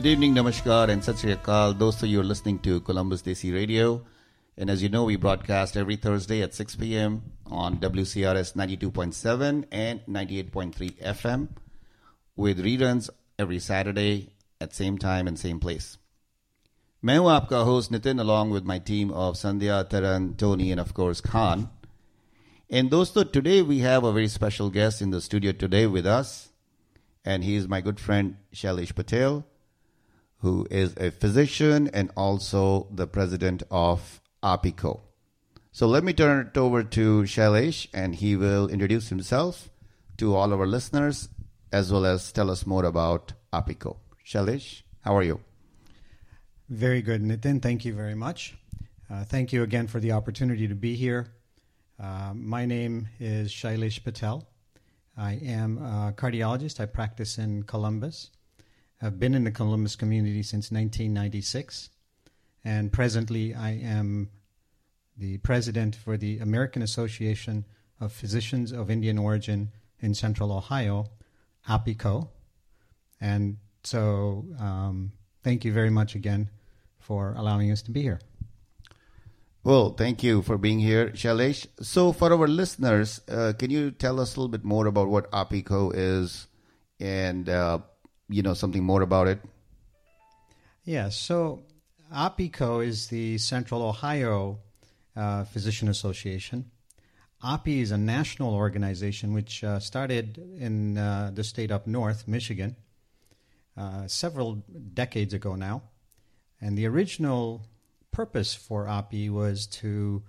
Good evening, namaskar, and sat sri akal. Dosto, you're listening to Columbus Desi Radio. And as you know, we broadcast every Thursday at 6 p.m. on WCRS 92.7 and 98.3 FM with reruns every Saturday at same time and same place. मैं हूं आपका host Nitin along with my team of Sandhya, Taran, Tony, and of course Khan. And dosto, today we have a very special guest in the studio today with us. And he is my good friend Shailesh Patel, who is a physician and also the president of APICO. So let me turn it over to Shailesh, and he will introduce himself to all our listeners, as well as tell us more about APICO. Shailesh, how are you? Very good, Nitin. Thank you very much. Thank you again for the opportunity to be here. My name is Shailesh Patel. I am a cardiologist. I practice in Columbus. I've been in the Columbus community since 1996, and presently I am the president for the American Association of Physicians of Indian Origin in Central Ohio, APICO. And so thank you very much again for allowing us to be here. Well, thank you for being here, Shailesh. So for our listeners, can you tell us a little bit more about what APICO is and something more about it? Yeah, so APICO is the Central Ohio Physician Association. API is a national organization which started in the state up north, Michigan, several decades ago now. And the original purpose for API was to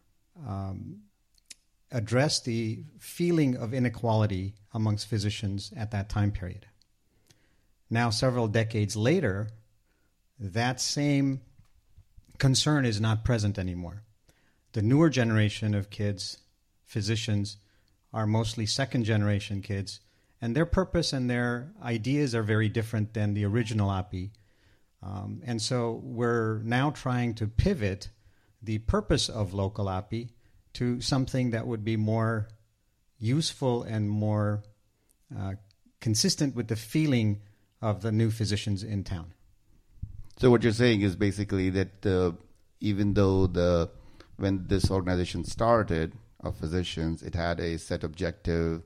address the feeling of inequality amongst physicians at that time period. Now, several decades later, that same concern is not present anymore. The newer generation of kids, physicians, are mostly second-generation kids, and their purpose and their ideas are very different than the original API. And so we're now trying to pivot the purpose of local API to something that would be more useful and more consistent with the feeling of the new physicians in town. So what you're saying is basically that even though when this organization started of physicians, it had a set objective,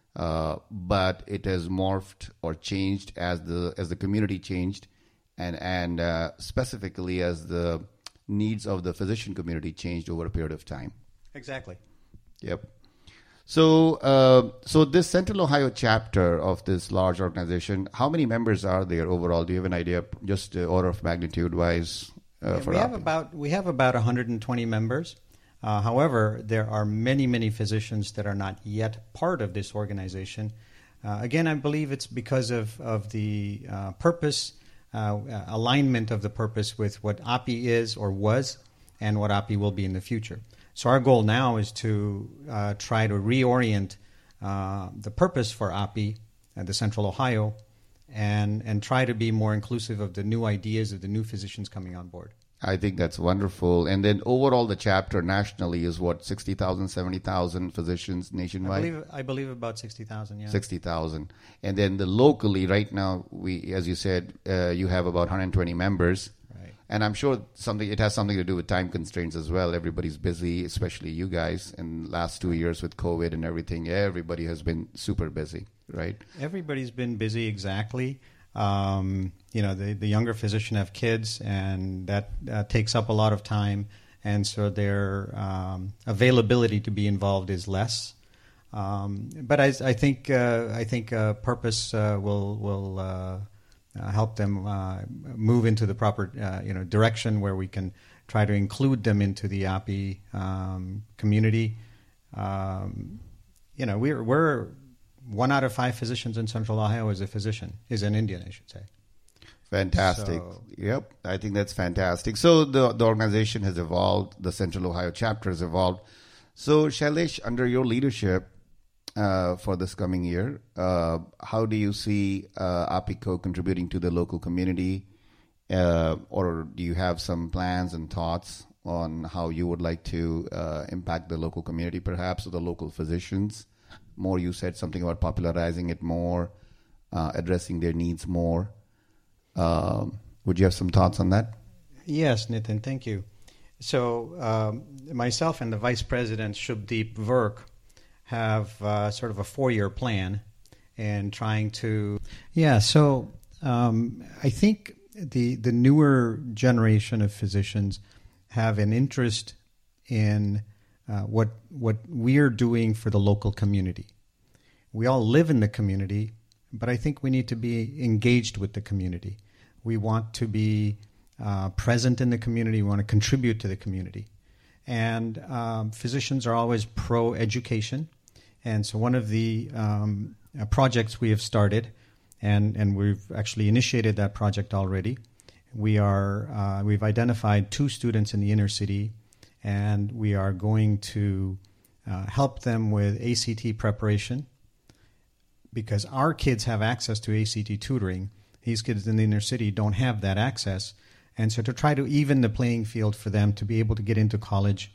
but it has morphed or changed as the community changed, and specifically as the needs of the physician community changed over a period of time. Exactly. Yep. So this Central Ohio chapter of this large organization, how many members are there overall? Do you have an idea, just order of magnitude wise? We have about 120 members. However, there are many, many physicians that are not yet part of this organization. Again, I believe it's because of the purpose, alignment of the purpose with what API is or was and what API will be in the future. So our goal now is to try to reorient the purpose for API at the Central Ohio and try to be more inclusive of the new ideas of the new physicians coming on board. I think that's wonderful. And then overall, the chapter nationally is what, 60,000, 70,000 physicians nationwide? I believe about 60,000, yeah. 60,000. And then the locally, right now, as you said, you have about 120 members. Right. And I'm sure it has something to do with time constraints as well. Everybody's busy, especially you guys. In the last 2 years with COVID and everything, everybody has been super busy, right? Everybody's been busy, exactly. The younger physician have kids, and that takes up a lot of time, and so their availability to be involved is less. But I think purpose will help them move into the proper direction where we can try to include them into the API community. We're 1 out of 5 physicians in Central Ohio is an Indian, I should say. Fantastic. Yep, I think that's fantastic. So the organization has evolved, the Central Ohio chapter has evolved. So Shailesh, under your leadership for this coming year, how do you see APICO contributing to the local community? Or do you have some plans and thoughts on how you would like to impact the local community, perhaps, or the local physicians? You said something about popularizing it more, addressing their needs more. Would you have some thoughts on that? Yes, Nitin, thank you. So myself and the Vice President, Shubdeep Virk, have sort of a 4-year plan and trying to... Yeah, so I think the newer generation of physicians have an interest in what we're doing for the local community. We all live in the community, but I think we need to be engaged with the community. We want to be present in the community. We want to contribute to the community. And physicians are always pro-education. And so one of the projects we have started, and we've actually initiated that project already, we've identified 2 students in the inner city, and we are going to help them with ACT preparation, because our kids have access to ACT tutoring. These kids in the inner city don't have that access. And so to try to even the playing field for them to be able to get into college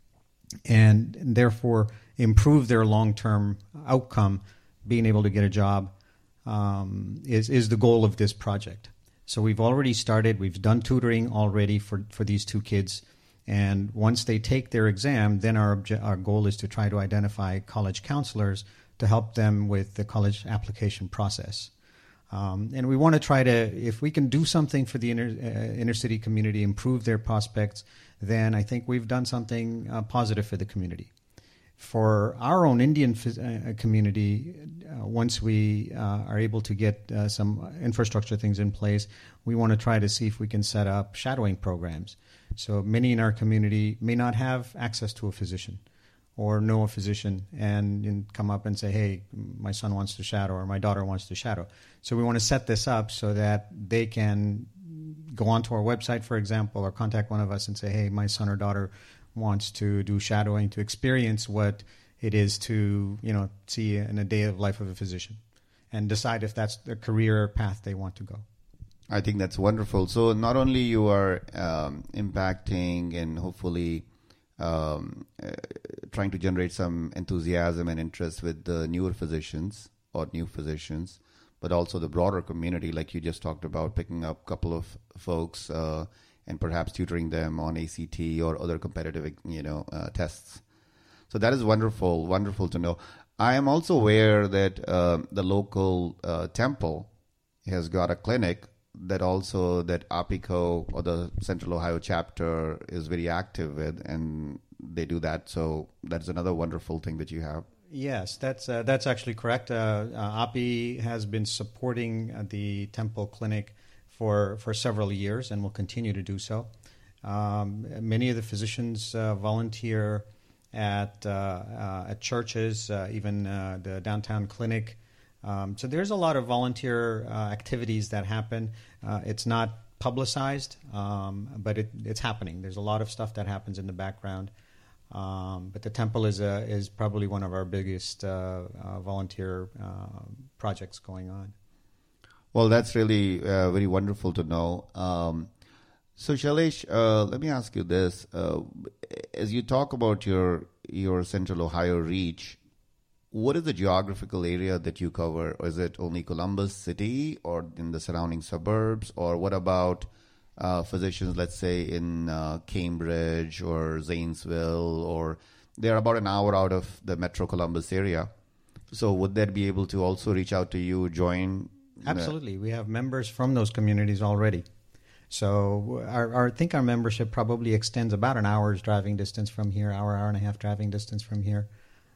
and therefore improve their long-term outcome, being able to get a job, is the goal of this project. So we've already started. We've done tutoring already for these 2 kids. And once they take their exam, then our goal is to try to identify college counselors to help them with the college application process. And we want to try to, if we can do something for the inner city community, improve their prospects, then I think we've done something positive for the community. For our own Indian community, once we are able to get some infrastructure things in place, we want to try to see if we can set up shadowing programs. So many in our community may not have access to a physician or know a physician and come up and say, hey, my son wants to shadow or my daughter wants to shadow. So we want to set this up so that they can go onto our website, for example, or contact one of us and say, hey, my son or daughter wants to do shadowing to experience what it is to, see in a day of life of a physician and decide if that's the career path they want to go. I think that's wonderful. So not only you are impacting and hopefully trying to generate some enthusiasm and interest with the newer physicians or new physicians, but also the broader community, like you just talked about, picking up a couple of folks and perhaps tutoring them on ACT or other competitive, tests. So that is wonderful, wonderful to know. I am also aware that the local temple has got a clinic that APICO or the Central Ohio chapter is very active with, and they do that. So that's another wonderful thing that you have. Yes, that's actually correct. API has been supporting the Temple Clinic for several years and will continue to do so. Many of the physicians volunteer at churches, even the downtown clinic. So there's a lot of volunteer activities that happen. It's not publicized, but it's happening. There's a lot of stuff that happens in the background. But the temple is probably one of our biggest volunteer projects going on. Well, that's really very wonderful to know. So Shailesh, let me ask you this. As you talk about your Central Ohio reach, what is the geographical area that you cover? Is it only Columbus City or in the surrounding suburbs? Or what about physicians, let's say, in Cambridge or Zanesville, or they're about an hour out of the Metro Columbus area? So would they be able to also reach out to you, join? Absolutely. We have members from those communities already. So I think our membership probably extends about an hour's driving distance from here, hour and a half driving distance from here.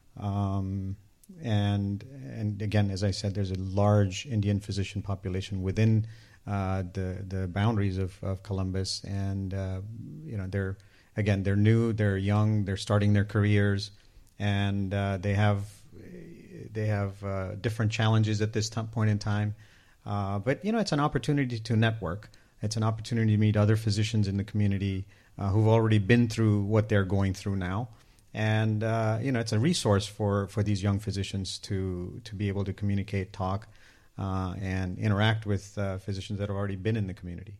And again, as I said, there's a large Indian physician population within the boundaries of Columbus, and they're new, they're young, they're starting their careers, and they have different challenges at this point in time. But it's an opportunity to network. It's an opportunity to meet other physicians in the community who've already been through what they're going through now. And, it's a resource for these young physicians to be able to communicate, talk, and interact with physicians that have already been in the community.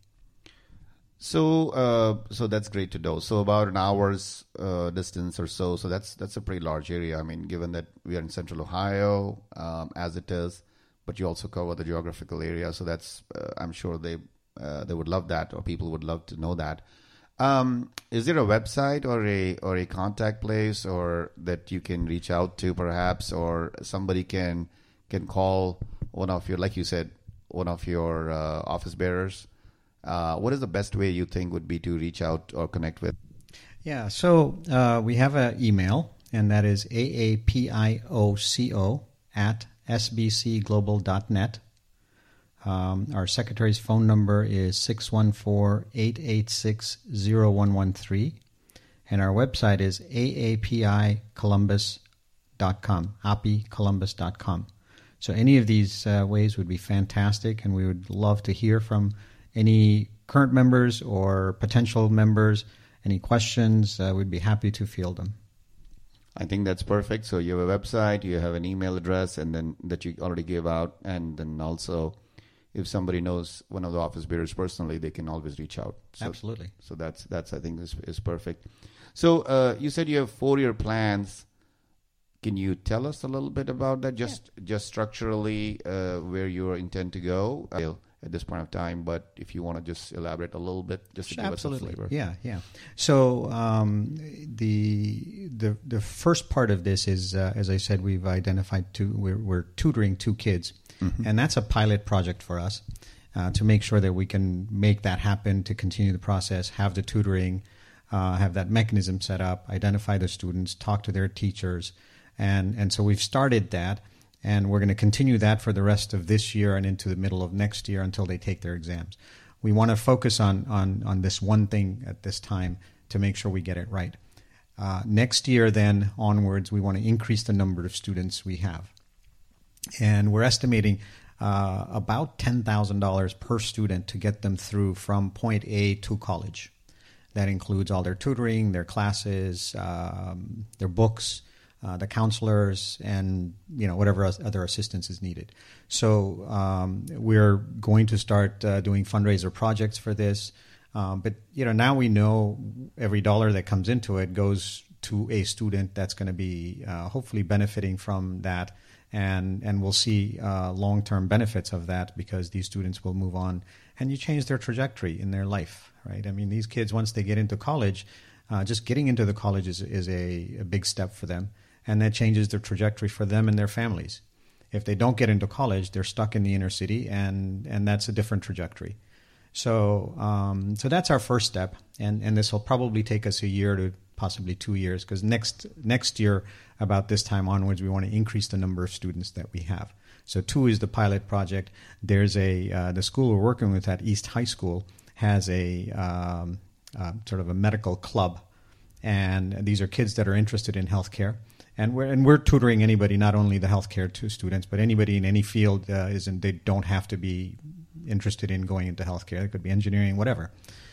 So that's great to know. So about an hour's distance or so. So that's a pretty large area. I mean, given that we are in Central Ohio, as it is, but you also cover the geographical area. So that's, I'm sure they they would love that, or people would love to know that. Is there a website or a contact place or that you can reach out to perhaps, or somebody can call one of your, like you said, one of your office bearers? What is the best way you think would be to reach out or connect with? Yeah, so we have an email, and that is aapioco@sbcglobal.net. Our secretary's phone number is 614-886-0113. And our website is aapicolumbus.com, aapicolumbus.com. So any of these ways would be fantastic, and we would love to hear from any current members or potential members. Any questions, we'd be happy to field them. I think that's perfect. So you have a website, you have an email address, and then that you already gave out, and then also if somebody knows one of the office bearers personally, they can always reach out. So, absolutely. So that's I think is perfect. So you said you have 4-year plans. Can you tell us a little bit about that? Just structurally where you intend to go at this point of time, but if you want to just elaborate a little bit, just to give us a flavor. Yeah. So the first part of this is, as I said, we've identified we're tutoring 2 kids. Mm-hmm. And that's a pilot project for us to make sure that we can make that happen, to continue the process, have the tutoring, have that mechanism set up, identify the students, talk to their teachers. And so we've started that, and we're going to continue that for the rest of this year and into the middle of next year until they take their exams. We want to focus on this one thing at this time to make sure we get it right. Next year, then onwards, we want to increase the number of students we have. And we're estimating about $10,000 per student to get them through from point A to college. That includes all their tutoring, their classes, their books, the counselors, and whatever other assistance is needed. So we're going to start doing fundraiser projects for this. But now we know every dollar that comes into it goes to a student that's going to be hopefully benefiting from that. And we'll see long-term benefits of that, because these students will move on, and you change their trajectory in their life, right? I mean, these kids, once they get into college, just getting into the college is a big step for them, and that changes their trajectory for them and their families. If they don't get into college, they're stuck in the inner city, and that's a different trajectory. So that's our first step, and this will probably take us a year to possibly 2 years, because next year, about this time onwards, we want to increase the number of students that we have. So 2 is the pilot project. There's the school we're working with at East High School has a sort of a medical club, and these are kids that are interested in healthcare. And we're tutoring anybody, not only the healthcare students, but anybody in any field. They don't have to be interested in going into healthcare. It could be engineering, whatever.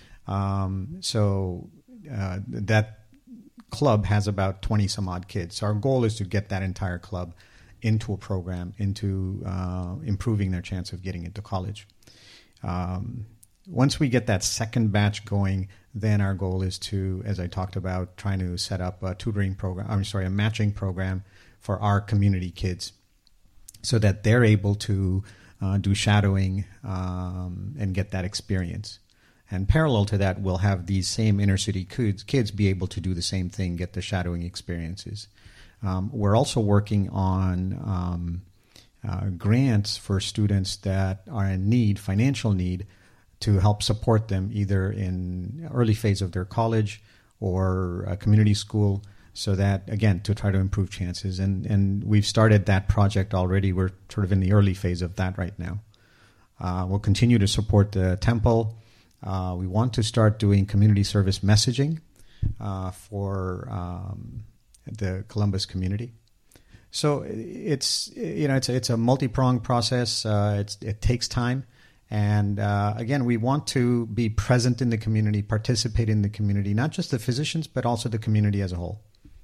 So that club has about 20 some odd kids. So our goal is to get that entire club into a program, into improving their chance of getting into college. Once we get that second batch going, then our goal is to, as I talked about, trying to set up a a matching program for our community kids, so that they're able to do shadowing and get that experience. And parallel to that, we'll have these same inner city kids be able to do the same thing, get the shadowing experiences. We're also working on grants for students that are in need, financial need, to help support them either in early phase of their college or a community school, so that, again, to try to improve chances. And we've started that project already. We're sort of in the early phase of that right now. We'll continue to support the temple. We want to start doing community service messaging for the Columbus community. So it's a multi-pronged process. It takes time. And again, we want to be present in the community, participate in the community, not just the physicians, but also the community as a whole.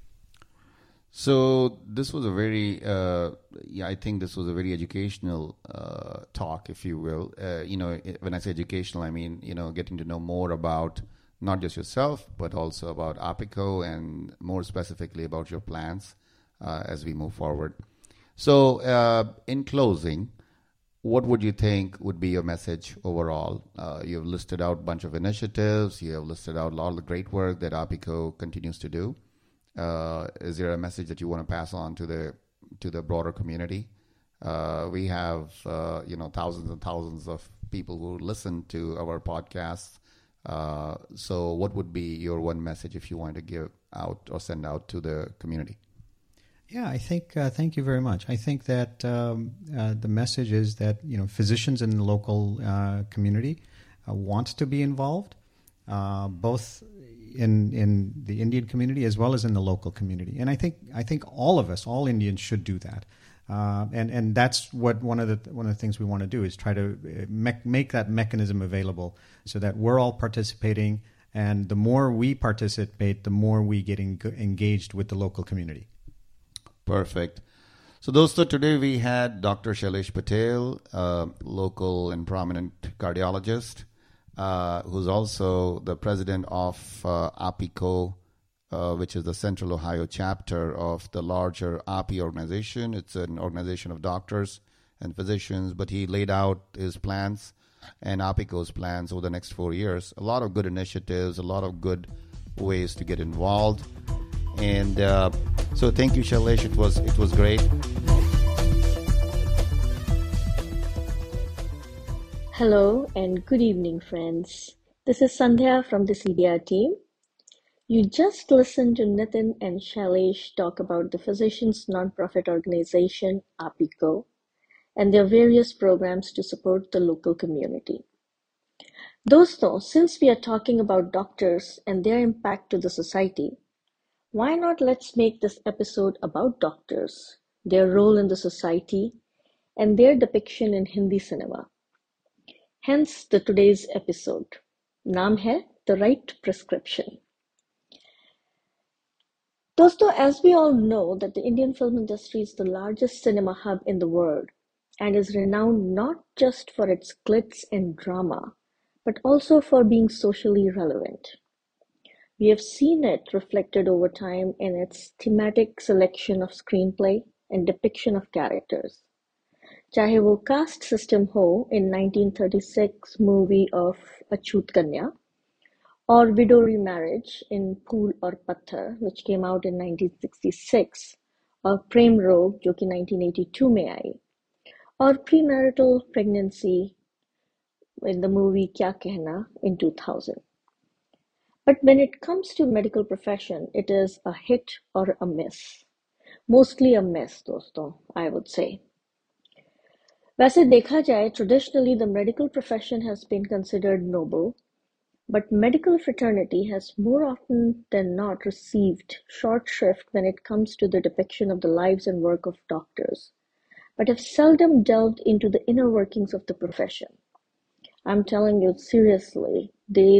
So this was a very, I think this was a very educational talk, if you will. When I say educational, I mean, getting to know more about not just yourself, but also about APICO, and more specifically about your plans as we move forward. So in closing, what would you think would be your message overall? You've listed out a bunch of initiatives. You have listed out all the great work that APICO continues to do. Is there a message that you want to pass on to the broader community? We have thousands and thousands of people who listen to our podcasts. So what would be your one message if you want to give out or send out to the community? Yeah, I think, thank you very much. I think that the message is that, physicians in the local community want to be involved, both in the Indian community as well as in the local community. And I think all of us, all Indians, should do that. And that's what one of the things we want to do is try to make that mechanism available so that we're all participating, and the more we participate, the more we get engaged with the local community. Perfect. So, dosto, today we had Dr. Shailesh Patel, local and prominent cardiologist, who's also the president of APICO, which is the Central Ohio chapter of the larger API organization. It's an organization of doctors and physicians, but he laid out his plans and APICO's plans over the next 4 years. A lot of good initiatives, a lot of good ways to get involved. And so thank you, Shailesh. It was great. Hello and good evening, friends. This is Sandhya from the CDR team. You just listened to Nitin and Shailesh talk about the physicians' nonprofit organization, APICO, and their various programs to support the local community. Dosto, since we are talking about doctors and their impact to the society, why not let's make this episode about doctors, their role in the society, and their depiction in Hindi cinema. Hence today's episode. Naam hai The Right Prescription. Dosto, as we all know that the Indian film industry is the largest cinema hub in the world and is renowned not just for its glitz and drama, but also for being socially relevant. We have seen it reflected over time in its thematic selection of screenplay and depiction of characters. चाहे वो caste system हो in 1936 movie of Achut Kanya, or widow remarriage in Phool Aur Patthar, which came out in 1966, or Prem Rog, जो कि 1982 में आई, or premarital pregnancy in the movie Kya Kehna in 2000. But when it comes to medical profession, it is a hit or a miss. Mostly a miss, दोस्तों, I would say. वैसे देखा जाए, traditionally the medical profession has been considered noble, but medical fraternity has more often than not received short shrift when it comes to the depiction of the lives and work of doctors, but have seldom delved into the inner workings of the profession. I'm telling you seriously, they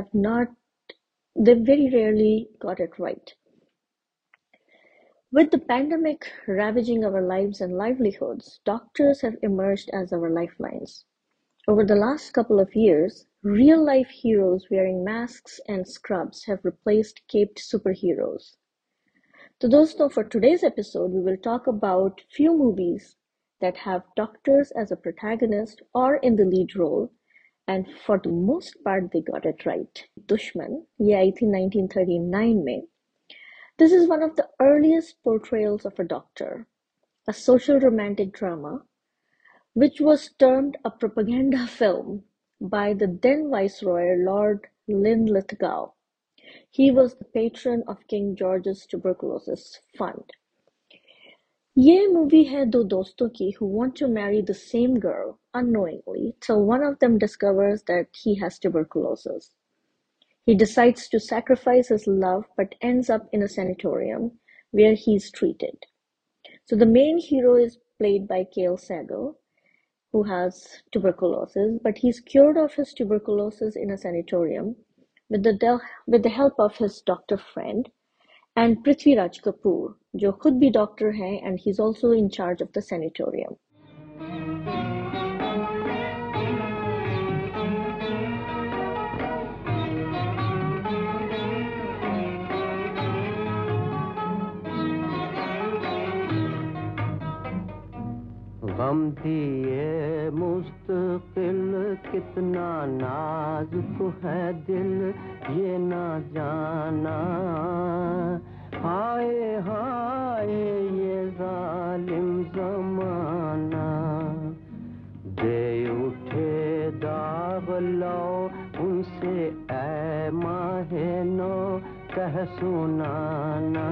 very rarely got it right. With the pandemic ravaging our lives and livelihoods, doctors have emerged as our lifelines. Over the last couple of years, real-life heroes wearing masks and scrubs have replaced caped superheroes. So dosto, for today's episode, we will talk about few movies that have doctors as a protagonist or in the lead role, and for the most part, they got it right. Dushman, ये आई थी 1939 में. This is one of the earliest portrayals of a doctor, a social romantic drama, which was termed a propaganda film by the then Viceroy Lord Linlithgow. He was the patron of King George's tuberculosis fund. ये movie है दो दोस्तों की who want to marry the same girl unknowingly till one of them discovers that he has tuberculosis. He decides to sacrifice his love but ends up in a sanatorium where he's treated. So the main hero is played by Kale Sagal, who has tuberculosis, but he's cured of his tuberculosis in a sanatorium with the help of his doctor friend and Prithviraj Kapoor, जो खुद भी doctor है, and he's also in charge of the sanatorium. गमदिए मुस्तकिल कितना नाजुक है दिल ये ना जाना हाय हाय ये जालिम ज़माना दे उठे दाग लो उनसे ऐ माहे नो कह सुनाना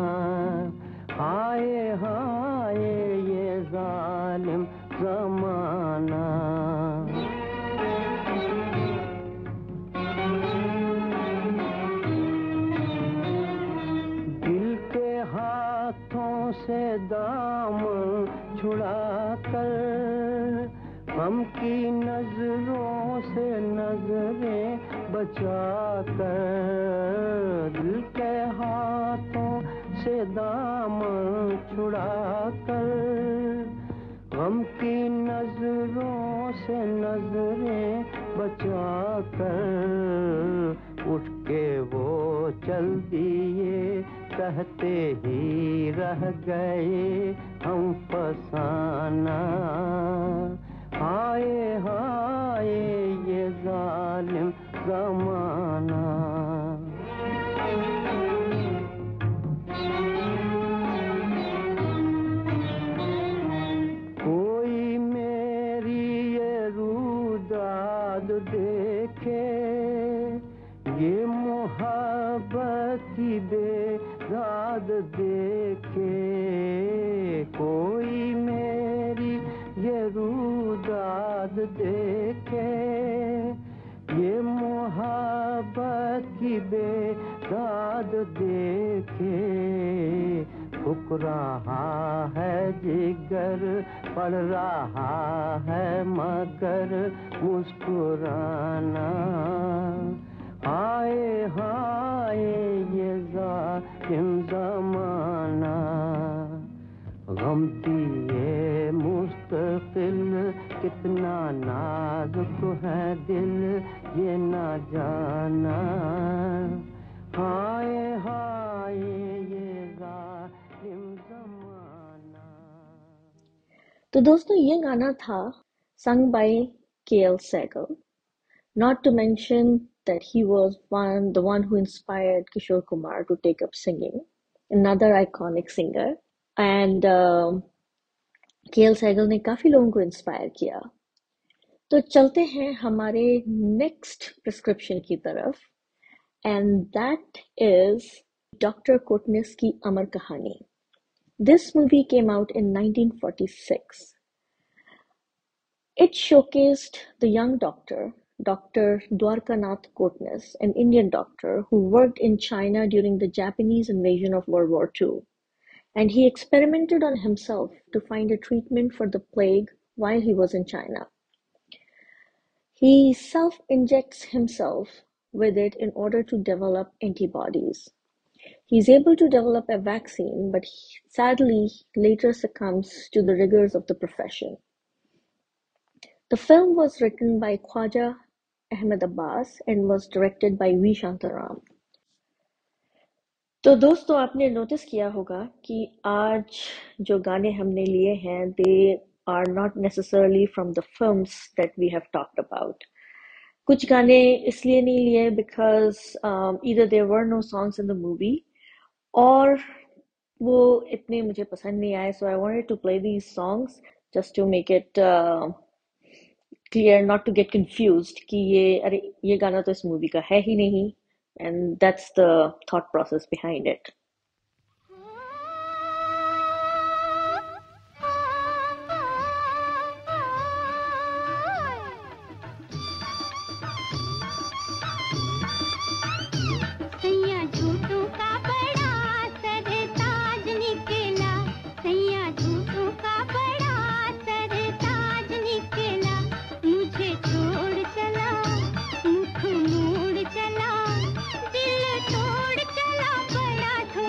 हाय हाय ये जालिम ज़माना दिल के हाथों से दामन छुड़ा कर हम की नजरों से नजरें बचा कर दिल के हाथों से दामन छुड़ा कर हम की नजरों से नजरें बचा कर उठ के वो चल दिए कहते ही रह गए हम फसाना हाय हाय ये जालिम ज़माना कोई मेरी ये रूदाद देखे ये मोहब्बत की बेदाद देखे कोई मेरी ये रूदाद देखे ये मोहब्बत की बेदाद देखे फुक रहा है जिगर पड़ रहा है मगर मुस्कुराना हाय हाय ये जालिम ज़माना गमदिए मुस्तकिल कितना नाजुक है दिल ये ना जाना हाय हाय ये जालिम ज़माना। तो दोस्तों ये गाना था sung by K.L. Sehgal. Not to mention that he was the one who inspired Kishore Kumar to take up singing, another iconic singer. And K.L. Sehgal ने काफी लोगों को इंस्पायर किया. तो चलते हैं हमारे नेक्स्ट प्रिस्क्रिप्शन की तरफ, and that is Dr. Kotnis की अमर कहानी. This movie came out in 1946. It showcased the young doctor, Dr. Dwarkanath Kotnis, an Indian doctor who worked in China during the Japanese invasion of World War II. And he experimented on himself to find a treatment for the plague while he was in China. He self-injects himself with it in order to develop antibodies. He's able to develop a vaccine, but sadly later succumbs to the rigors of the profession. The film was written by Khwaja Ahmed Abbas and was directed by V. Shantaram. तो दोस्तों आपने notice किया होगा कि आज जो गाने हमने लिए हैं they are not necessarily from the films that we have talked about. कुछ गाने इसलिए नहीं लिए because either there were no songs in the movie और वो इतने मुझे पसंद नहीं आए, so I wanted to play these songs just to make it clear, not to get confused कि ये गाना तो इस मूवी का है ही नहीं, and that's the thought process behind it. मुझे छोड़ चला, मुख मोड़ चला, दिल तोड़ चला, बड़ा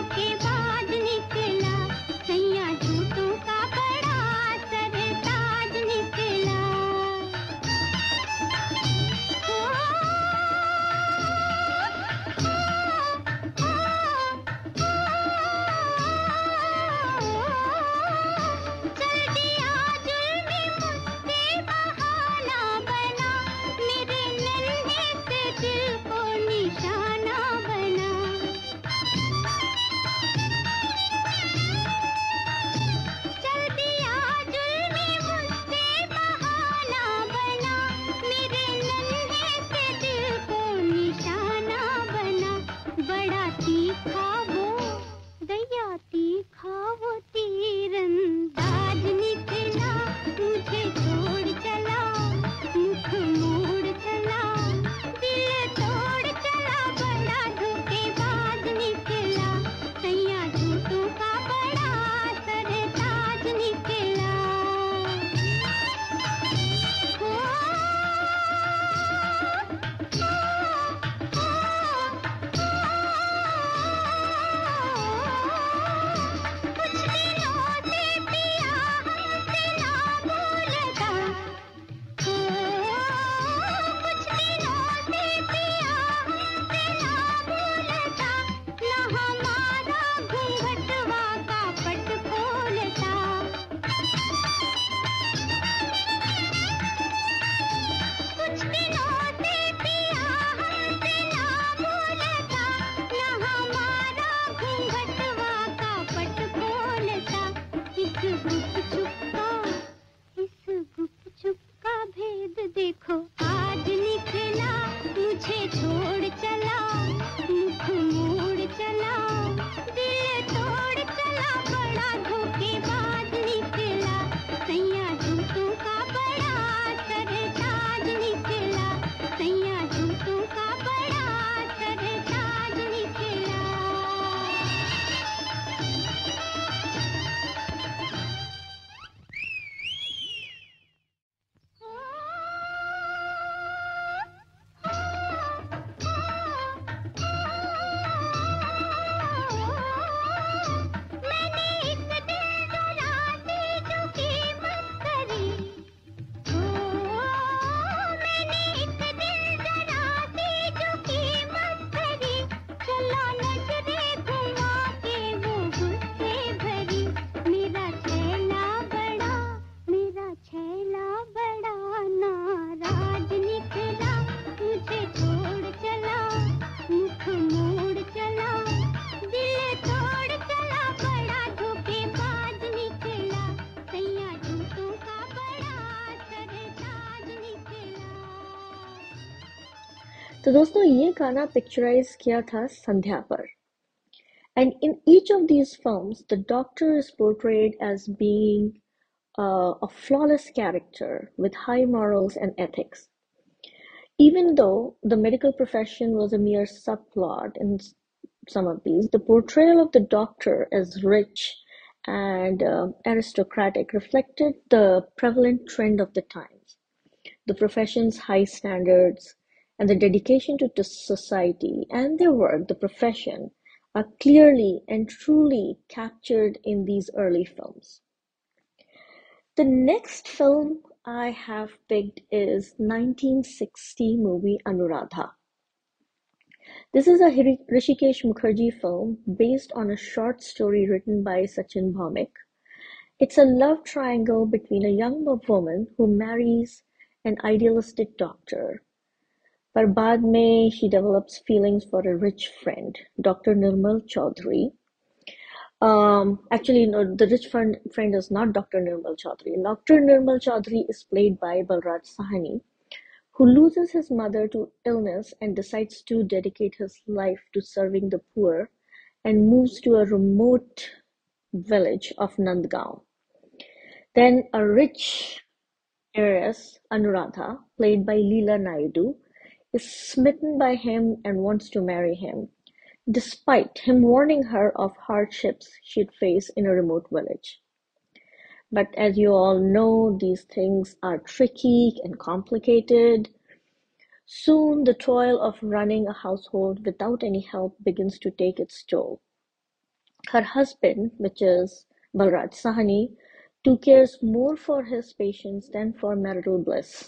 तो दोस्तों ये गाना पिक्चराइज किया था संध्या पर. And in each of these films, the doctor is portrayed as being a flawless character with high morals and ethics. Even though the medical profession was a mere subplot in some of these, the portrayal of the doctor as rich and aristocratic reflected the prevalent trend of the times. The profession's high standards and the dedication to society and their work, the profession, are clearly and truly captured in these early films. The next film I have picked is 1960 movie Anuradha. This is a Hrishikesh Mukherjee film based on a short story written by Sachin Bhaumik. It's a love triangle between a young woman who marries an idealistic doctor. But बाद में she develops feelings for a rich friend, Dr. Nirmal Chaudhary. Actually, no, the rich friend is not Dr. Nirmal Chaudhary. Dr. Nirmal Chaudhary is played by Balraj Sahani, who loses his mother to illness and decides to dedicate his life to serving the poor and moves to a remote village of Nandgaon. Then a rich heiress, Anuradha, played by Leela Naidu, is smitten by him and wants to marry him, despite him warning her of hardships she'd face in a remote village. But as you all know, these things are tricky and complicated. Soon the toil of running a household without any help begins to take its toll. Her husband, which is Balraj Sahani, too cares more for his patients than for marital bliss.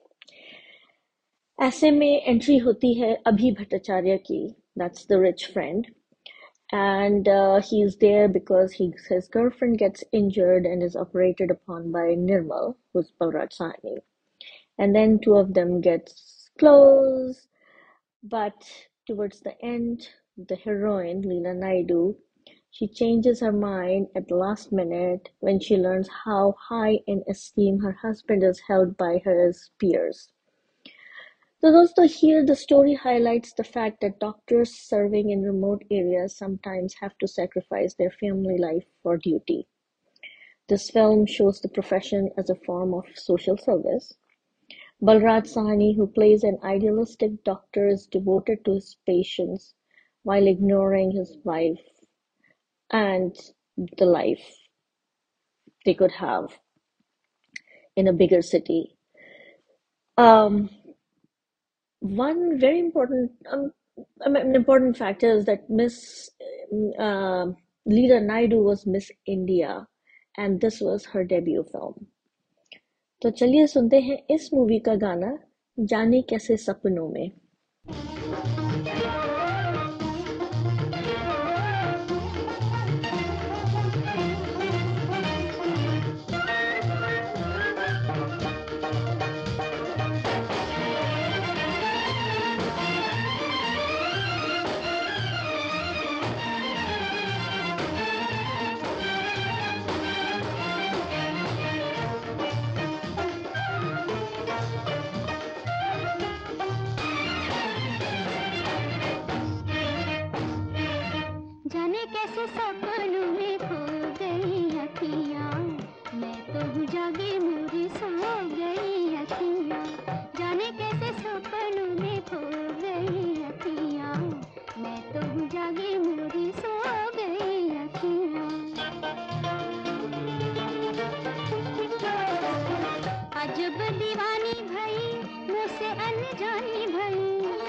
ऐसे में entry होती है अभी भट्टाचार्य की, that's the rich friend, and he is there because his girlfriend gets injured and is operated upon by Nirmal, who's Balraj Sahni, and then two of them gets close, but towards the end, the heroine Leela Naidu, she changes her mind at the last minute when she learns how high in esteem her husband is held by his peers. So dosto, here the story highlights the fact that doctors serving in remote areas sometimes have to sacrifice their family life for duty. This film shows the profession as a form of social service. Balraj Sahni, who plays an idealistic doctor, is devoted to his patients while ignoring his wife and the life they could have in a bigger city. One very important factor is that Miss Leela Naidu was Miss India, and this was her debut film. तो चलिए सुनते हैं इस movie का गाना जाने कैसे सपनों में. जाने कैसे सपनों में खो गई अखियाँ, मैं तो हूँ जागी मोरी सो गई अखियाँ. जाने कैसे सपनों में खो गई अखियाँ, मैं तो हूँ जागी मोरी सो गई अखियाँ. अजब दीवानी भई मुझसे अनजानी भई,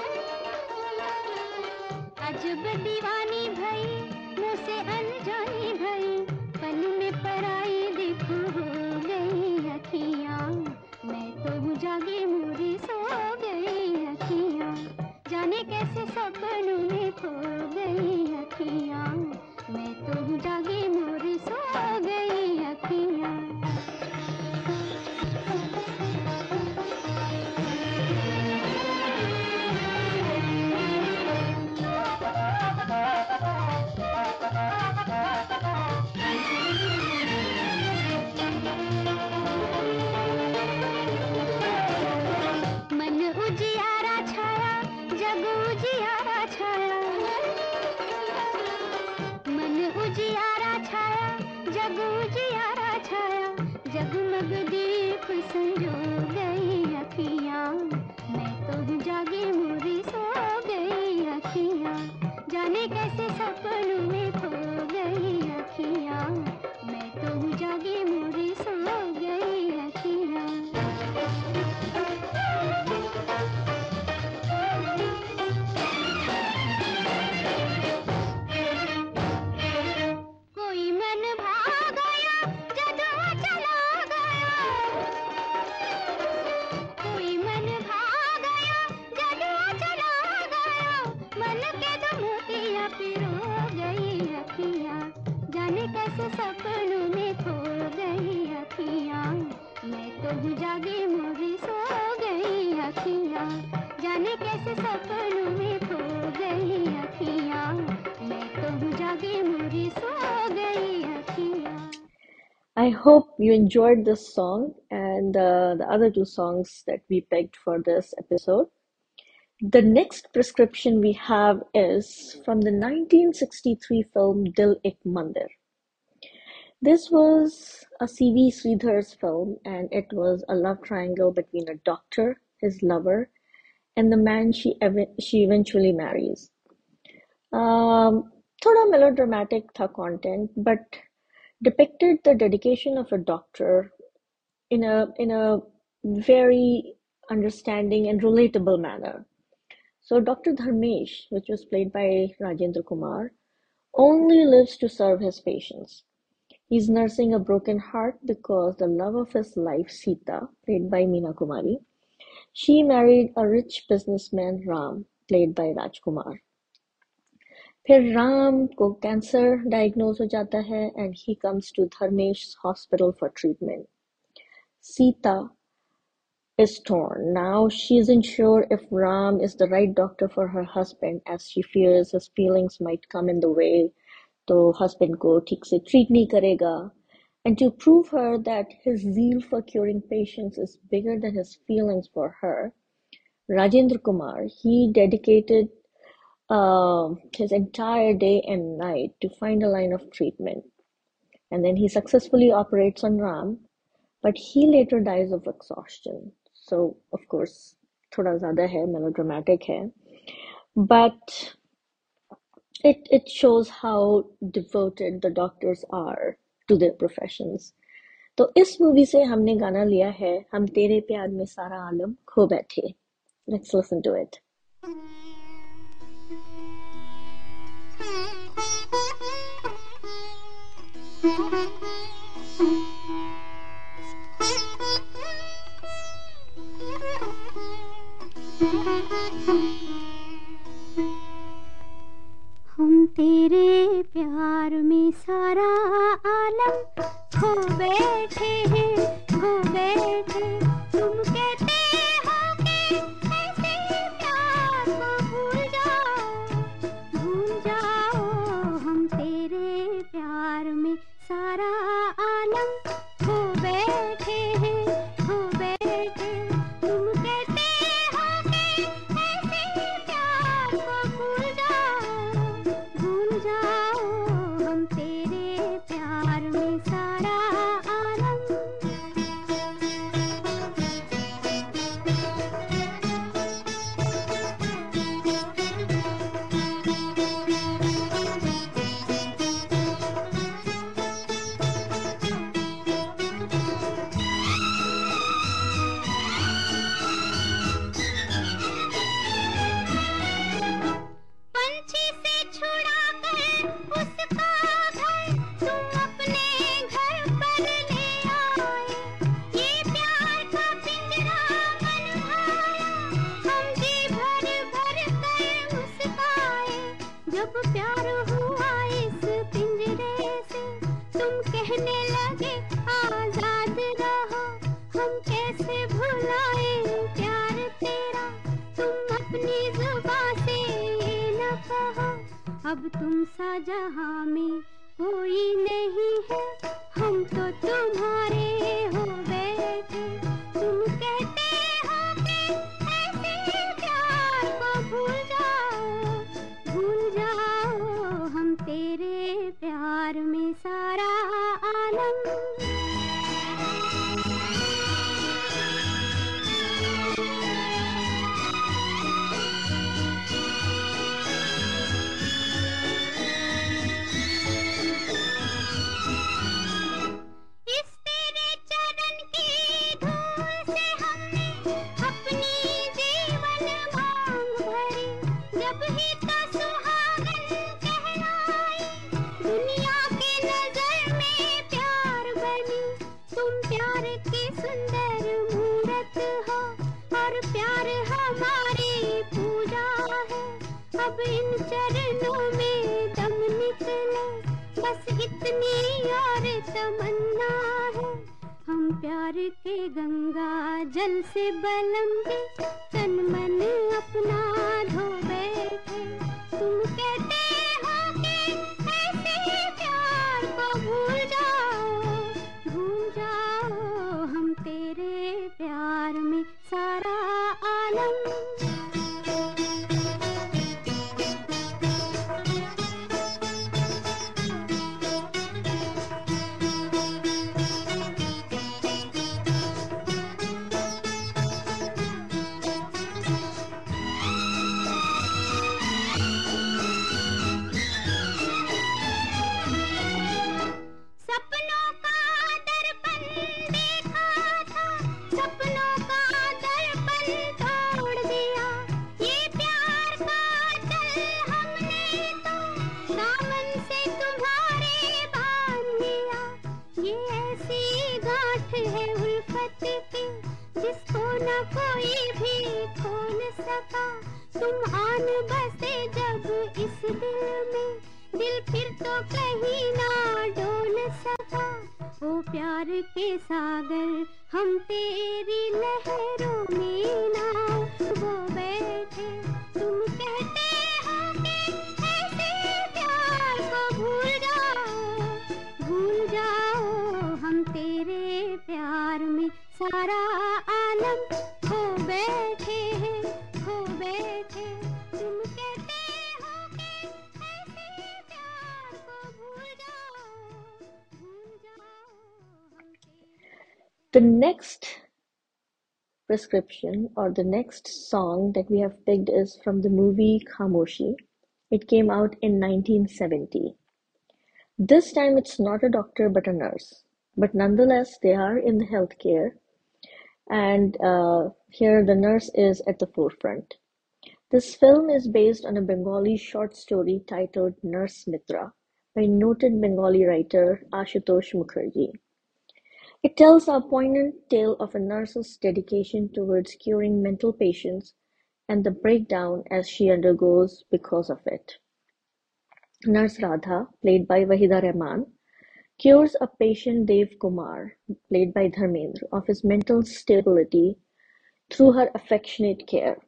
अजब दीवानी भई मुझसे अनजानी भई, पल में पराई देखो हो गई अखियाँ, मैं तो हूँ जागी मोरी सो गई अखियाँ. जाने कैसे सपनों में खो गई अखियाँ, मैं तो हूँ जागी मोरी सो गई अखियाँ. जग उजियारा छाया, मन उजियारा छाया, जग उजियारा छाया, जगमग दीप संजो गई अखियाँ, मैं तो हूँ जागी मोरी सो गई अखियाँ, जाने कैसे सपनों में खो गई अखियाँ, मैं तो हूँ जागी मोरी सो गई अखियाँ। कोई मन भाग गया जदुआ चला गया, कोई मन भाग गया जदुआ चला गया, मन के तो मोतियाँ पिरो गई अखियाँ, जाने कैसे सपनों में खो गई अखियाँ, मैं तो हूँ जागी मोरी सो गई अखियाँ, जाने कैसे सपनों में खो गई अखियाँ, मैं तो हूँ जागी मोरी सो गई अखियाँ। I hope you enjoyed this song and the other two songs that we picked for this episode. The next prescription we have is from the 1963 film Dil Ik Mandir. This was a C.V. Sridhar's film, and it was a love triangle between a doctor, his lover, and the man she eventually marries. थोड़ा melodramatic था content, but depicted the dedication of a doctor in a very understanding and relatable manner. So Dr. Dharmesh, which was played by Rajendra Kumar, only lives to serve his patients. He's nursing a broken heart because the love of his life, Sita, played by Meena Kumari, she married a rich businessman, Ram, played by Rajkumar. फिर राम को cancer diagnose हो जाता है and he comes to Dharmesh's hospital for treatment. Sita is torn. Now she isn't sure if Ram is the right doctor for her husband, as she fears his feelings might come in the way, तो husband को ठीक से treat नहीं करेगा. And to prove her that his zeal for curing patients is bigger than his feelings for her, Rajendra Kumar, he dedicated his entire day and night to find a line of treatment. And then he successfully operates on Ram, but he later dies of exhaustion. So, of course, थोड़ा ज़्यादा है, melodramatic है. But it shows how devoted the doctors are to their professions. तो इस movie से हमने गाना लिया है, हम तेरे प्यार में सारा आलम खो बैठे. Let's listen to it. हम तेरे प्यार में सारा आलम खो बैठे हैं, खो बैठे. तुम कहते हो कि ऐसे प्यार को भूल जाओ. हम तेरे प्यार में सारा आलम खो बैठे हैं, खो बैठे. तुम कहते हो कि ऐसे प्यार को भूल जाओ. हम तेरे प्यार में सारा आलम. पंछी से छुड़ा कर उसका घर तुम अपने घर पर ले आए. ये प्यार का पिंजरा मन भाया, हम जी भर भर कर मुस्काए. जब प्यार हुआ इस पिंजरे से, तुम कहने लगे आजाद रहो. हम कैसे भुलाए प्यार तेरा, तुम अपनी जुबान से ये न कहो. अब तुम सा जहां में कोई नहीं है, हम तो तुम्हारे हो बैठे. तुम कहते हो कि ऐसे प्यार को भूल जाओ. अब ही तो सुहागन कहलाई, दुनिया की नजर में प्यार बनी, तुम प्यार की सुंदर मूरत हो और प्यार हमारी पूजा है, अब इन चरणों में दम निकले, बस इतनी और तमन्ना है, हम प्यार के गंगा जल से बलम के तन मन अपना धो बैठे, तुम कहते हो कि ऐसे प्यार को भूल जाओ, हम तेरे प्यार में सारा आलम। सपनों का दर्पण देखा था, सपनों का दर्पण तोड़ दिया, ये प्यार का चल हमने तो दामन से तुम्हारे बांध लिया, ये ऐसी गांठ है उल्फत की जिसको न कोई भी खोल सका, तुम आन बसे जब इस दिल में, दिल फिर तो कहीं ना डोल सका, ओ प्यार के सागर हम तेरी लहरों में नाव वो बैठे, तुम कहते हो कि ऐसे प्यार को भूल जाओ, हम तेरे प्यार में सारा आलम खो बैठे हैं, खो बैठे, तुम कहते हो कि ऐसे प्यार को भूल जाओ, हम तेरे। The next prescription or the next song that we have picked is from the movie Khamoshi. It came out in 1970. This time it's not a doctor but a nurse, but nonetheless they are in the healthcare, and here the nurse is at the forefront. This film is based on a Bengali short story titled Nurse Mitra by noted Bengali writer Ashutosh Mukherjee. It tells a poignant tale of a nurse's dedication towards curing mental patients and the breakdown as she undergoes because of it. Nurse Radha, played by Wahida Rehman, cures a patient Dev Kumar, played by Dharmendra, of his mental stability through her affectionate care.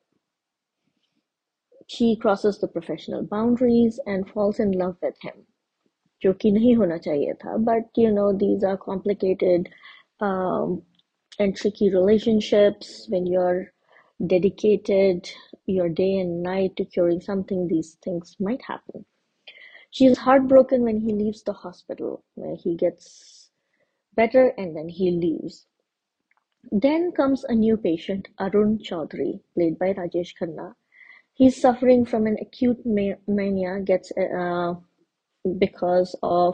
She crosses the professional boundaries and falls in love with him, जो कि नहीं होना चाहिए था, but these are complicated and tricky relationships. When you're dedicated your day and night to curing something, these things might happen. She is heartbroken when he leaves the hospital, where he gets better and then he leaves. Then comes a new patient, Arun Chaudhary, played by Rajesh Khanna. He's suffering from an acute mania, because of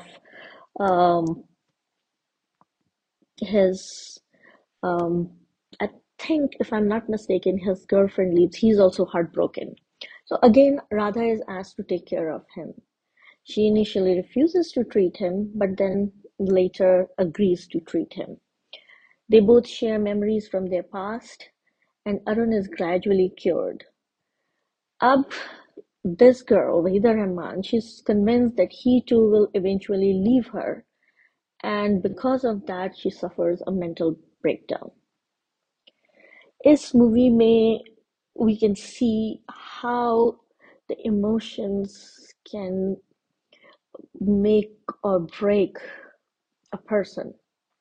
his, I think, if I'm not mistaken, his girlfriend leaves. He's also heartbroken. So again, Radha is asked to take care of him. She initially refuses to treat him, but then later agrees to treat him. They both share memories from their past, and Arun is gradually cured. Ab, this girl, Wahida Rahman, she's convinced that he too will eventually leave her, and because of that, she suffers a mental breakdown. This movie we can see how the emotions can make or break a person.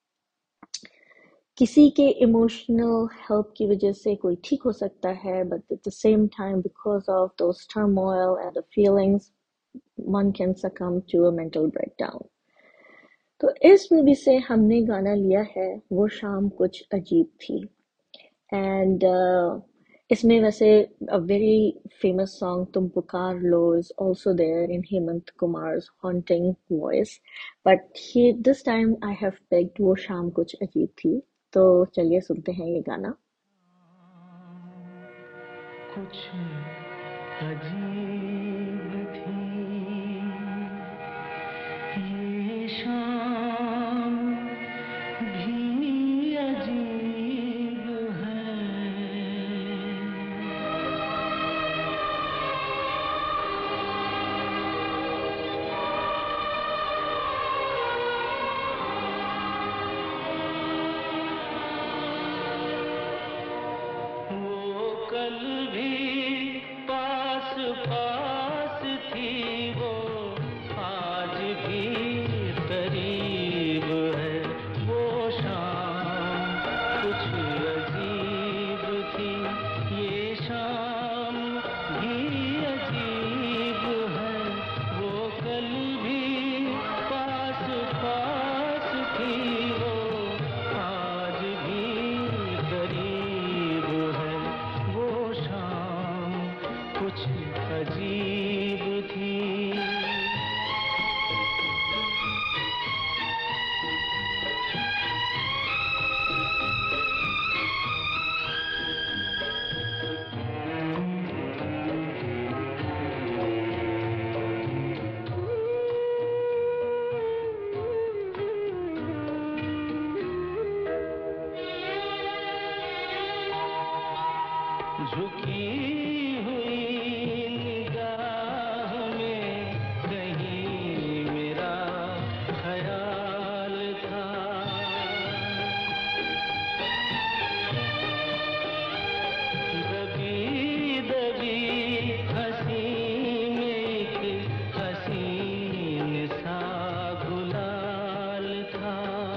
किसी के emotional help की वजह से कोई ठीक हो सकता है, but at the same time, because of those turmoil and the feelings, one can succumb to a mental breakdown. तो इस मूवी से हमने गाना लिया है वो शाम कुछ अजीब थी, and इसमें वैसे a very famous song तुम पुकार लो is also there in Hemant Kumar's haunting voice, but this time I have picked वो शाम कुछ अजीब थी. तो चलिए सुनते हैं ये गाना. कुछ अजीब थी ये शाम भी अजीब है वो कल भी पास पास थी वो आज भी करीब है वो शाम कुछ अजीब थी ये शाम भी अजीब है वो कल भी पास पास थी वो आज भी करीब है वो शाम कुछ अजीब थी झुकी हुई निगाह में कहीं मेरा ख्याल था दबी दबी हंसी में एक हसीन सा गुलाल था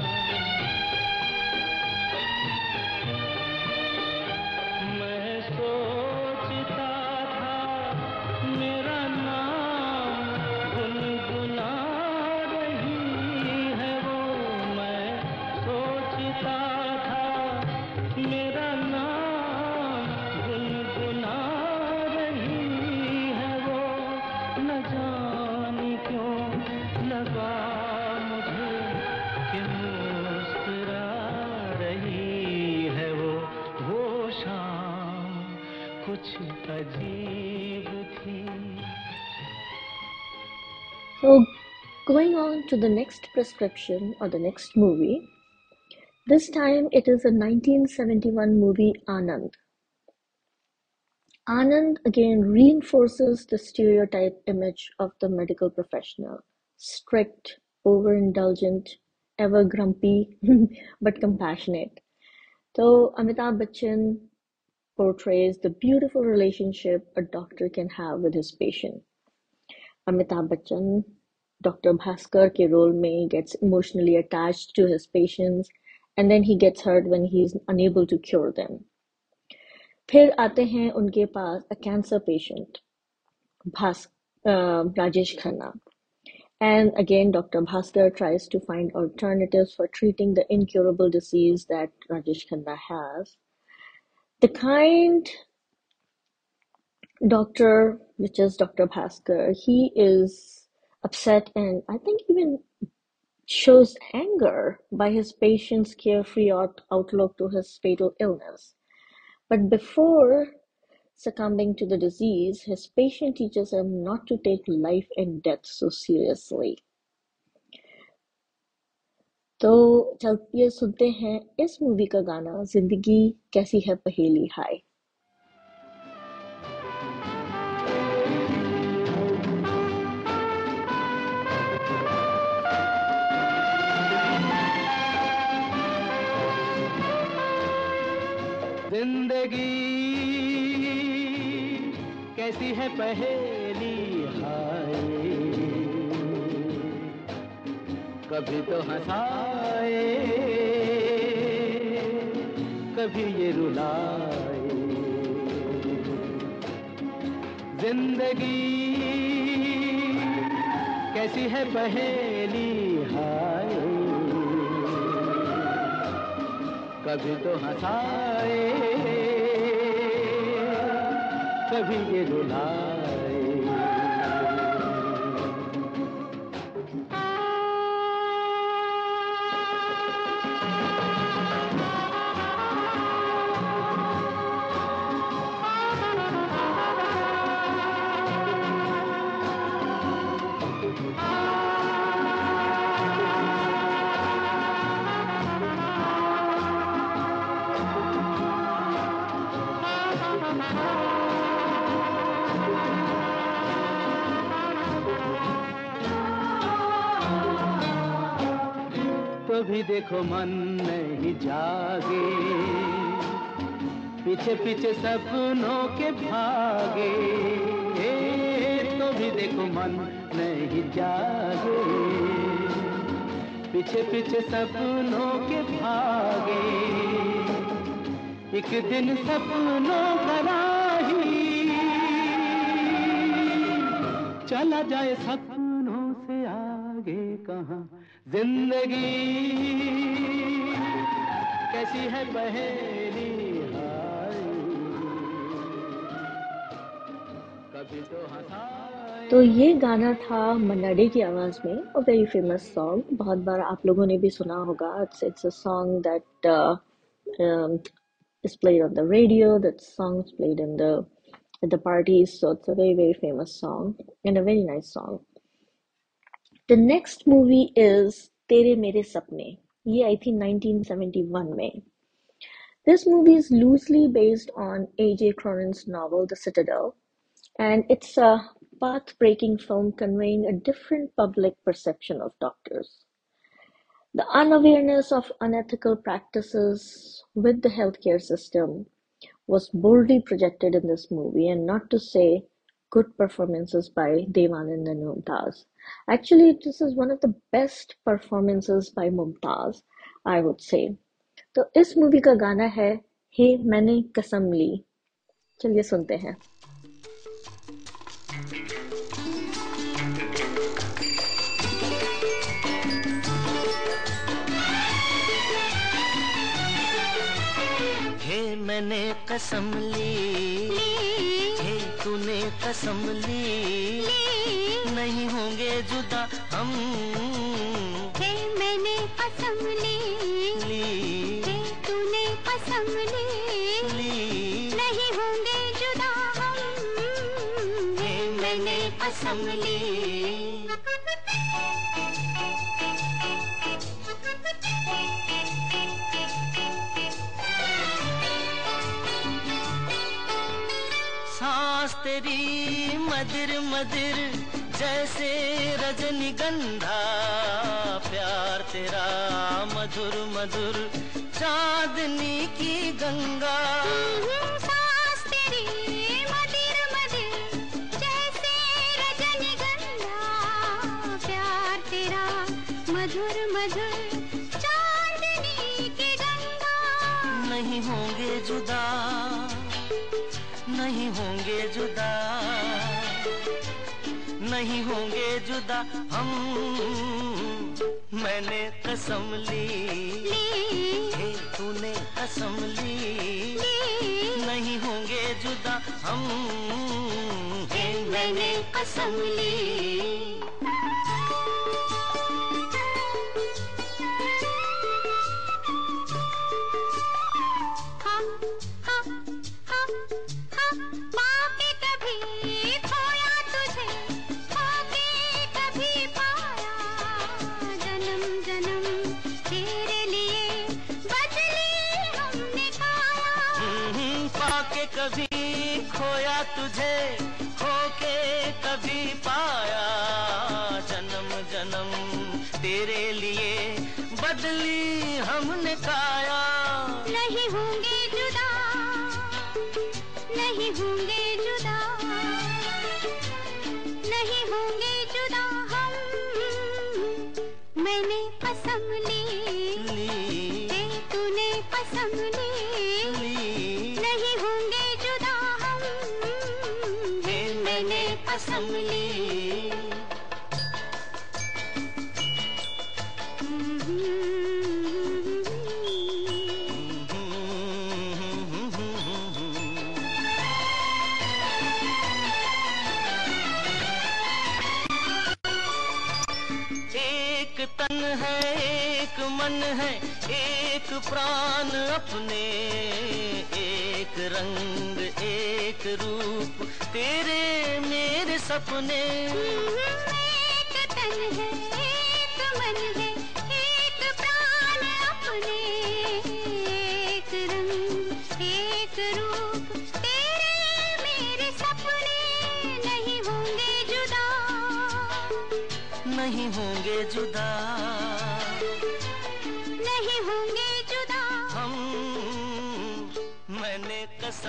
मैं सोचता था मेरा नाम गुनगुना रही है वो मैं सोचता था मेरा नाम गुनगुना रही है वो न जाने क्यों लगा मुझे कि मुस्कुरा रही है वो शाम कुछ अजीब थी So, going on to the next prescription or the next movie, this time it is a 1971 movie Anand. Anand again reinforces the stereotype image of the medical professional strict, overindulgent, ever grumpy, but compassionate. So, Amitabh Bachchan portrays the beautiful relationship a doctor can have with his patient. Amitabh Bachchan, Dr. Bhaskar के role में gets emotionally attached to his patients and then he gets hurt when he is unable to cure them. फिर आते हैं उनके पास a cancer patient, Rajesh Khanna. And again, Dr. Bhaskar tries to find alternatives for treating the incurable disease that Rajesh Khanna has. The kind doctor, which is Dr. Bhaskar, he is upset and I think even shows anger by his patient's carefree outlook to his fatal illness. But before succumbing to the disease, his patient teaches him not to take life and death so seriously. तो चलिए सुनते हैं इस movie का गाना जिंदगी कैसी है पहेली हाय. जिंदगी कैसी है पहेली हाय कभी तो हंसाए कभी ये रुलाए जिंदगी कैसी है पहेली हाय कभी तो हंसाए कभी ये रुलाए भी देखो मन नहीं जागे, पीछे पीछे सपनों के भागे, तो भी देखो मन नहीं जागे, पीछे पीछे सपनों के भागे, एक दिन सपनों का राही चला जाए सपनों से आगे कहाँ। जिंदगी कैसी है पहेली हाय, कभी तो हंसाए। तो ये गाना था मन्ना डे की आवाज में, अ वेरी फेमस सॉन्ग, बहुत बार आप लोगों ने भी सुना होगा. It's a song that is played on the radio, that songs played at the parties, so it's a very very famous song and a very nice song. The next movie is Tere Mere Sapne. ये आई थी 1971 में. This movie is loosely based on A.J. Cronin's novel The Citadel, and it's a path-breaking film conveying a different public perception of doctors. The unawareness of unethical practices with the healthcare system was boldly projected in this movie, and not to say good performances by Devanand and Mumtaz. Actually, this is one of the best performances by Mumtaz, I would say. तो इस movie का गाना है हे मैंने कसम ली. चलिए सुनते हैं. मैंने कसम ली, हे तूने कसम ली, नहीं होंगे जुदा हम. हे मैंने कसम ली, हे तूने कसम ली, नहीं होंगे जुदा हम. हे मैंने कसम ली. सांस तेरी मधुर मधुर जैसे रजनीगंधा, प्यार तेरा मधुर मधुर चांदनी की गंगा. सांस तेरी मधुर मधुर जैसे रजनीगंधा, प्यार तेरा मधुर मधुर चांदनी की गंगा. नहीं होंगे जुदा, नहीं होंगे जुदा, नहीं होंगे जुदा हम. मैंने कसम ली, हे तूने कसम ली, नहीं होंगे जुदा हम. हे मैंने कसम ली. कभी खोया तुझे, खोके कभी पाया, जन्म जन्म तेरे लिए बदली हमने काया. नहीं होंगे जुदा, नहीं होंगे जुदा, नहीं होंगे जुदा हम. मैंने कसम ली, हे तूने कसम ली, नहीं होंगे जुदा हम. हे मैंने कसम ली. एक तन है, एक मन है, एक प्राण अपने, एक रंग एक रूप तेरे मेरे सपने. एक तन है, एक मन है, एक प्राण अपने, एक रंग एक रूप तेरे मेरे सपने. नहीं होंगे जुदा, नहीं होंगे जुदा,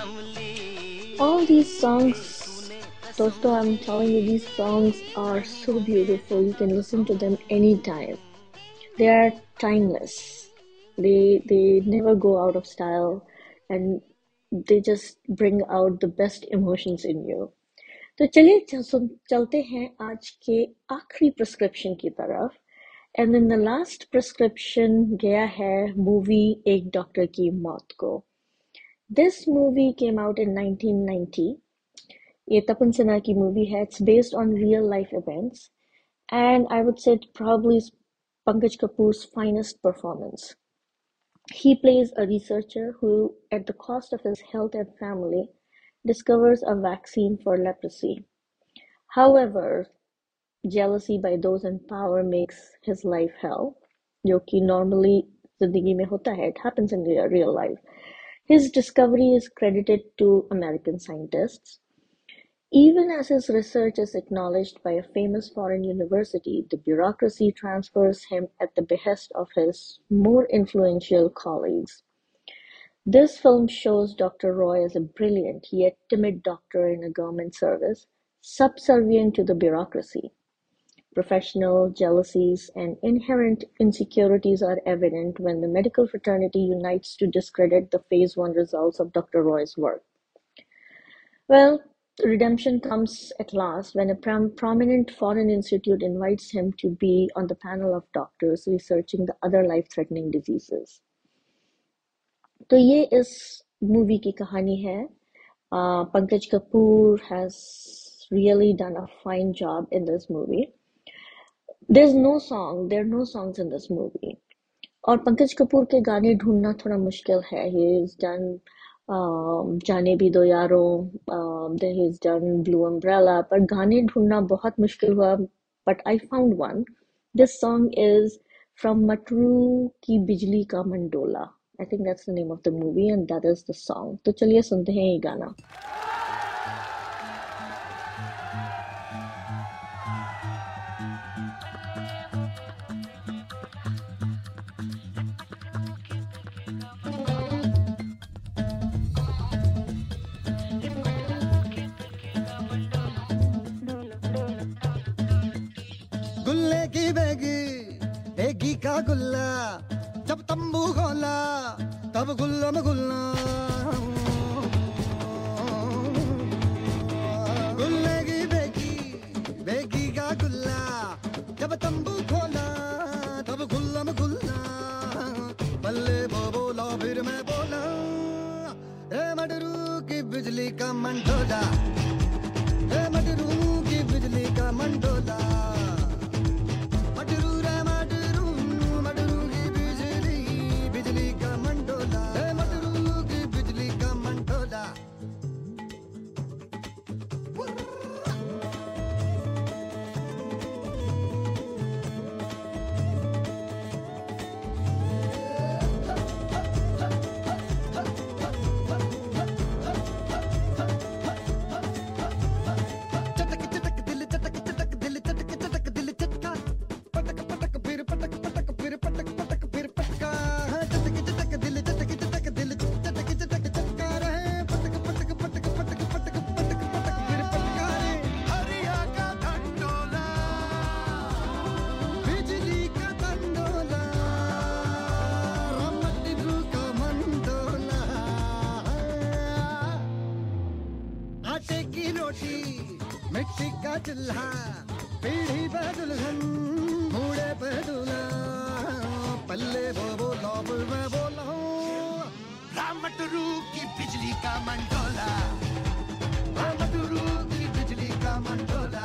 कमली All these songs, dosto, I'm telling you, these songs are so beautiful. You can listen to them anytime. They are timeless. They never go out of style, and they just bring out the best emotions in you. तो चलिए चलते हैं आज के आखिरी prescription की तरफ. And then the last prescription गया है मूवी एक डॉक्टर की मौत को. This movie came out in 1990. ये तपन सिन्हा की मूवी है. It's based on real life events, and I would say it probably is Pankaj Kapoor's finest performance. He plays a researcher who, at the cost of his health and family, discovers a vaccine for leprosy. However, jealousy by those in power makes his life hell, जो कि normally जिंदगी में होता है. It happens in real life. His discovery is credited to American scientists. Even as his research is acknowledged by a famous foreign university, the bureaucracy transfers him at the behest of his more influential colleagues. This film shows Dr. Roy as a brilliant yet timid doctor in a government service, subservient to the bureaucracy. Professional jealousies and inherent insecurities are evident when the medical fraternity unites to discredit the Phase 1 results of Dr. Roy's work. Well, redemption comes at last when a prominent foreign institute invites him to be on the panel of doctors researching the other life-threatening diseases. तो ये इस movie की कहानी है. Pankaj Kapoor has really done a fine job in this movie. There are no songs in this movie. और पंकज कपूर के गाने ढूंढना थोड़ा मुश्किल है. He has done जाने भी दो यारों, he has done Blue Umbrella, पर गाने ढूंढना बहुत मुश्किल हुआ. But I found one. This song is from Matru की बिजली का Mandola. I think that's the name of the movie, and that is the song. तो चलिए सुनते हैं ये गाना. गुल्ले की बेगी बेगी का गुल्ला, जब तंबू खोला तब गुल्ला में गुल्ला. गुल्ले की बेगी बेगी का गुल्ला, जब तंबू खोला तब गुल्ला में गुल्ला. बल्ले वो बोला फिर मैं बोला, रे मटरू की बिजली का मंडोला, रे मटरू की बिजली का मंडोला. मिट्टी का चूल्हा, पीढ़ी पे दुल्हन, मूड़े पे दूल्हा. पल्ले वो बोला फिर मैं बोला, रामटरू की बिजली का मंडोला, रामटरू की बिजली का मंडोला.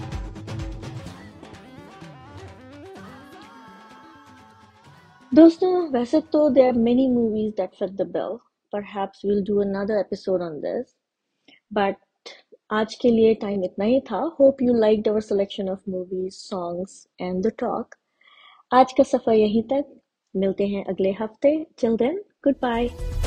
दोस्तों, वैसे तो there are many movies that fit the bill. Perhaps we'll do another episode on this. But आज के लिए टाइम इतना ही था. Hope you liked our selection of movies, songs and the talk. आज का सफर यहीं तक. मिलते हैं अगले हफ्ते. Till then, goodbye.